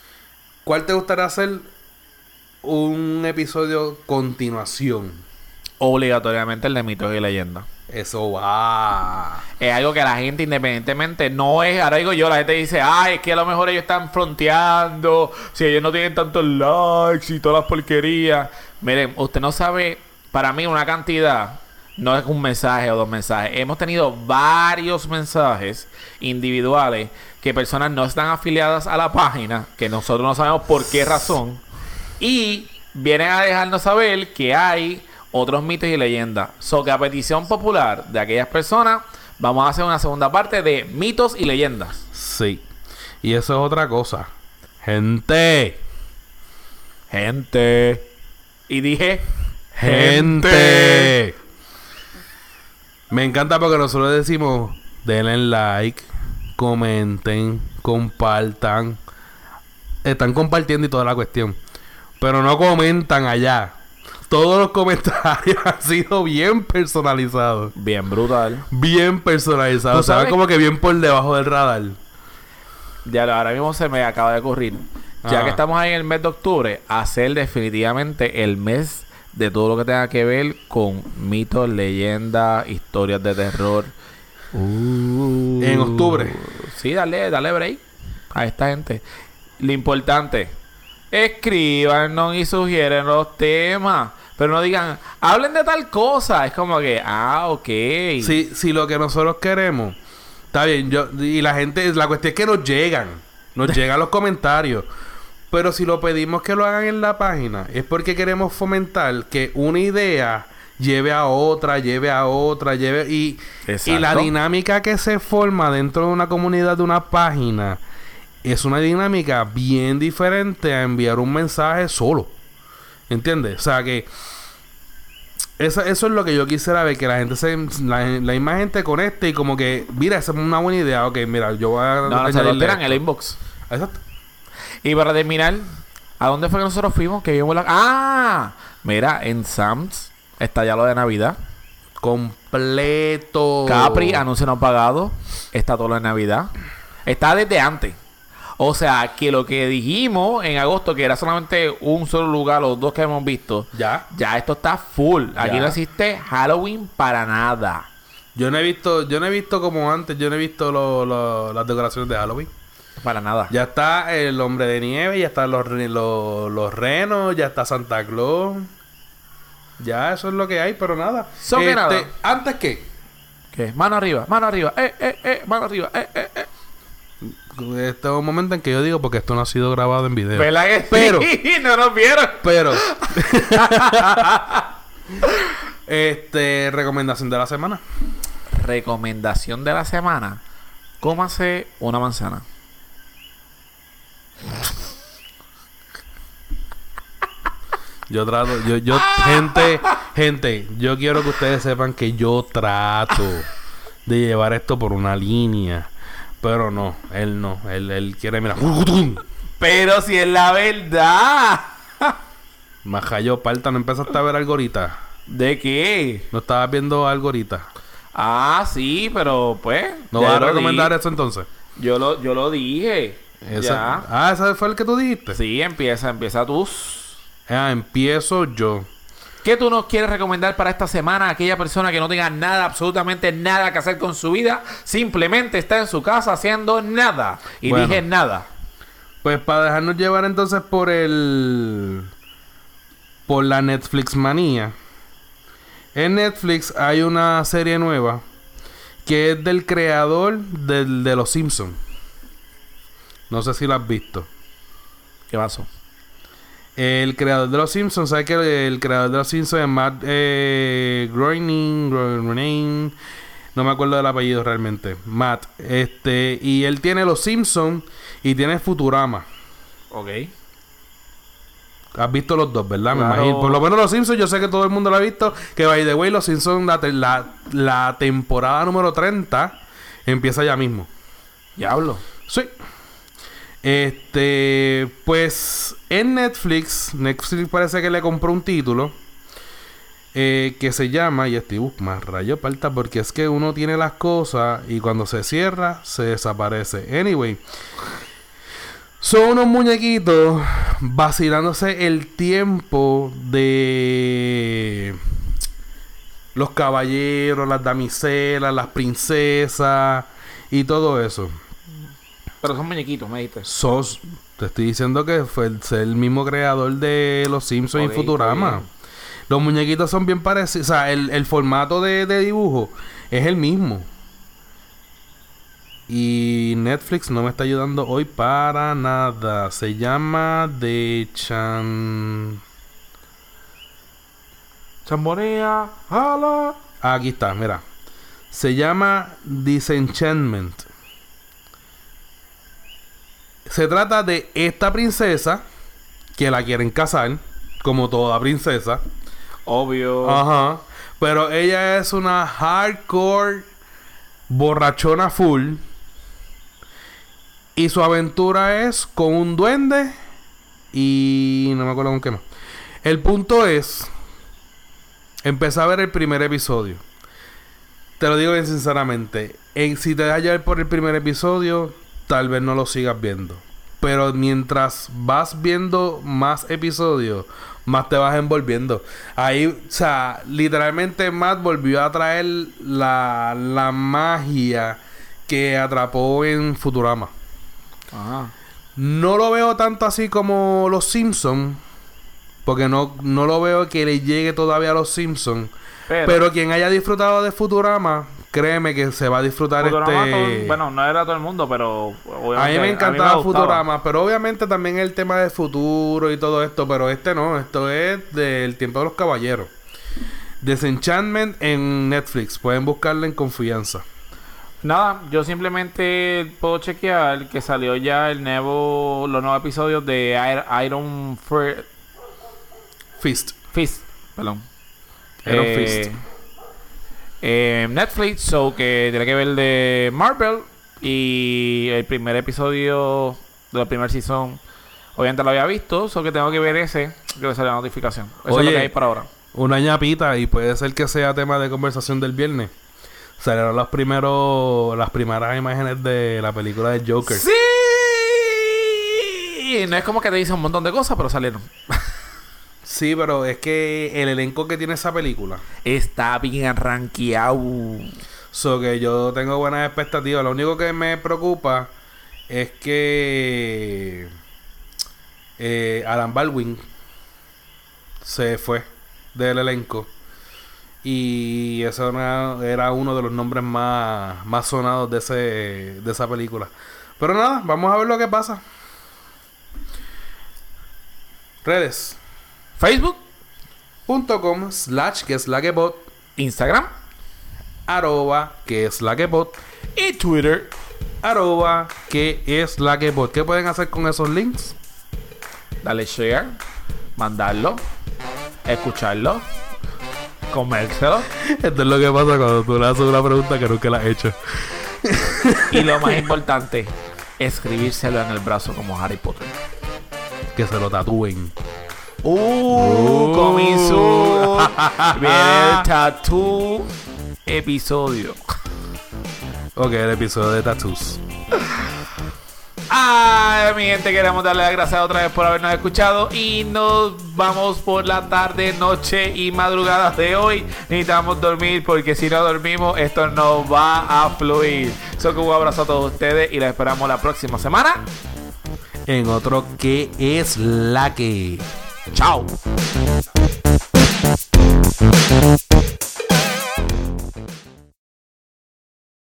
¿Cuál te gustaría hacer un episodio continuación? obligatoriamente el de mitos y leyendas. Eso va. Es algo que la gente, independientemente, no es. Ahora digo yo, la gente dice, ay, es que a lo mejor ellos están fronteando. Si ellos no tienen tantos likes y todas las porquerías. Miren, usted no sabe, para mí, una cantidad. No es un mensaje o dos mensajes. Hemos tenido varios mensajes individuales que personas no están afiliadas a la página, que nosotros no sabemos por qué razón, y vienen a dejarnos saber que hay otros mitos y leyendas. So que a petición popular de aquellas personas, vamos a hacer una segunda parte de mitos y leyendas. Sí. Y eso es otra cosa. Gente. Gente. Y dije... Gente. gente. Me encanta porque nosotros decimos, denle like, comenten, compartan. Están compartiendo y toda la cuestión. Pero no comentan allá. Todos los comentarios han sido bien personalizados. Bien brutal. Bien personalizados. ¿Sabes? Como que bien por debajo del radar. Ya ahora mismo se me acaba de ocurrir. Ya Ajá. que estamos ahí en el mes de octubre, hacer definitivamente el mes de todo lo que tenga que ver con mitos, leyendas, historias de terror. Uh, en octubre. Sí, dale, dale break a esta gente. Lo importante, escríbanos y sugieren los temas. Pero no digan, hablen de tal cosa. Es como que, ah, ok. Si, si lo que nosotros queremos, está bien. Yo, y la gente, la cuestión es que nos llegan. Nos llegan los comentarios. Pero si lo pedimos que lo hagan en la página, es porque queremos fomentar que una idea lleve a otra, lleve a otra, lleve... Y, y la dinámica que se forma dentro de una comunidad de una página es una dinámica bien diferente a enviar un mensaje solo. ¿Entiendes? O sea que... Eso, eso es lo que yo quisiera ver, que la gente se... La, la misma gente conecte y como que... Mira, esa es una buena idea. Ok, mira, yo voy a... No, no, se lo tiran en el inbox. Exacto. Y para terminar, ¿a dónde fue que nosotros fuimos? Que vimos la... ¡Ah! Mira, en Sam's está ya lo de Navidad. Completo. Capri, anuncio no pagado. Está todo lo de Navidad. Está desde antes. O sea, que lo que dijimos en agosto, que era solamente un solo lugar, los dos que hemos visto. Ya. Ya esto está full. Aquí Ya. no existe Halloween para nada. Yo no he visto... Yo no he visto como antes. Yo no he visto lo, lo, las decoraciones de Halloween. Para nada. Ya está el hombre de nieve, ya están los, re- los, los renos, ya está Santa Claus. Ya eso es lo que hay, pero nada. So que nada. ¿Antes qué? ¿Qué? Mano arriba, mano arriba, eh, eh, eh, mano arriba, eh, eh, eh. Este es un momento en que yo digo porque esto no ha sido grabado en video. ¿Verdad que Pero, sí? No nos vieron. pero. este, recomendación de la semana. Recomendación de la semana. Cómase una manzana. Yo trato, yo, yo, gente, gente, yo quiero que ustedes sepan que yo trato de llevar esto por una línea. Pero no, él no, él, él quiere, mira. Pero si es la verdad. Majayo, Parta, ¿no empezaste a ver algo ahorita? ¿De qué? ¿No estabas viendo algo ahorita? Ah, sí, pero pues. ¿No ya vas a lo recomendar di. eso entonces? Yo lo, yo lo dije. Esa- Ya. Ah, ese fue el que tú dijiste. Sí, empieza, empieza tú. Ah, empiezo yo. ¿Qué tú nos quieres recomendar para esta semana a aquella persona que no tenga nada, absolutamente nada que hacer con su vida? Simplemente está en su casa haciendo nada. Y Bueno. dije nada. Pues para dejarnos llevar entonces por el... Por la Netflix manía. En Netflix hay una serie nueva que es del creador del, de Los Simpsons. No sé si la has visto. ¿Qué pasó? El creador de Los Simpsons, ¿sabes que el, el creador de Los Simpsons es Matt eh, Groening, Groening, no me acuerdo del apellido realmente, Matt, este, y él tiene Los Simpsons y tiene Futurama. Ok. Has visto los dos, ¿verdad? Me Claro. imagino. Por lo menos Los Simpsons, yo sé que todo el mundo lo ha visto. Que by the way, Los Simpsons, la, te- la, la temporada número treinta empieza ya mismo. Diablo. Sí. Este, pues en Netflix, Netflix parece que le compró un título eh, que se llama, y estoy, uf, más rayo parta, porque es que uno tiene las cosas y cuando se cierra, se desaparece. Anyway, son unos muñequitos vacilándose el tiempo de los caballeros, las damiselas, las princesas y todo eso. Pero son muñequitos, me dijiste. Sos, te estoy diciendo que fue el, el mismo creador de Los Simpsons Okay, y Futurama. Los muñequitos son bien parecidos. O sea, el, el formato de, de dibujo es el mismo. Y Netflix no me está ayudando hoy para nada. Se llama The Chan... Chamborea, jala. Aquí está, mira. Se llama Disenchantment. Se trata de esta princesa que la quieren casar, como toda princesa. Obvio. Ajá. Pero ella es una hardcore borrachona full. Y su aventura es con un duende. Y no me acuerdo con qué más. El punto es... Empecé a ver el primer episodio. Te lo digo bien sinceramente. En, si te dejas llevar por el primer episodio, tal vez no lo sigas viendo. Pero mientras vas viendo más episodios, más te vas envolviendo. Ahí, o sea, literalmente Matt volvió a traer la, la magia que atrapó en Futurama. Ajá. No lo veo tanto así como Los Simpsons. Porque no, no lo veo que le llegue todavía a Los Simpsons. Pero, pero quien haya disfrutado de Futurama, créeme que se va a disfrutar Futurama este... todo, bueno, no era todo el mundo, pero... A mí me encantaba Futurama. Pero obviamente también el tema del futuro y todo esto. Pero este no. Esto es del tiempo de los caballeros. Disenchantment en Netflix. Pueden buscarla en confianza. Nada, yo simplemente puedo chequear que salió ya el nuevo... Los nuevos episodios de Iron... Fr- Fist. Fist, perdón. Iron eh, Fist. Eh, Netflix, so que tiene que ver de Marvel. Y el primer episodio de la primera season, obviamente lo había visto, so que tengo que ver ese, que me sale la notificación. Eso Oye, es lo que hay para ahora. Una ñapita, y puede ser que sea tema de conversación del viernes. Salieron los primeros, las primeras imágenes de la película de Joker. ¡Sí! No es como que te dice un montón de cosas, pero salieron. Sí, pero es que el elenco que tiene esa película está bien rankeado. So que yo tengo buenas expectativas. Lo único que me preocupa es que eh, Alan Baldwin se fue del elenco. Y ese era, era uno de los nombres más, más sonados de ese de esa película. Pero nada, vamos a ver lo que pasa. Redes. Facebook.com slash que es la que bot. Instagram. Arroba que es la que bot. Y Twitter. Arroba que es la que bot. ¿Qué pueden hacer con esos links? Dale share. Mandarlo. Escucharlo. Comérselo. Esto es lo que pasa cuando tú le haces una pregunta que nunca la has hecho. Y lo más importante, escribírselo en el brazo como Harry Potter. Que se lo tatúen. Uh, uh. Comienzo. Viene el tattoo episodio. Ok, el episodio de tattoos. Ay, mi gente, queremos darle las gracias otra vez por habernos escuchado. Y nos vamos por la tarde, noche y madrugada de hoy. Necesitamos dormir porque si no dormimos, esto no va a fluir. So que un abrazo a todos ustedes y los esperamos la próxima semana en otro que es la que. Chao.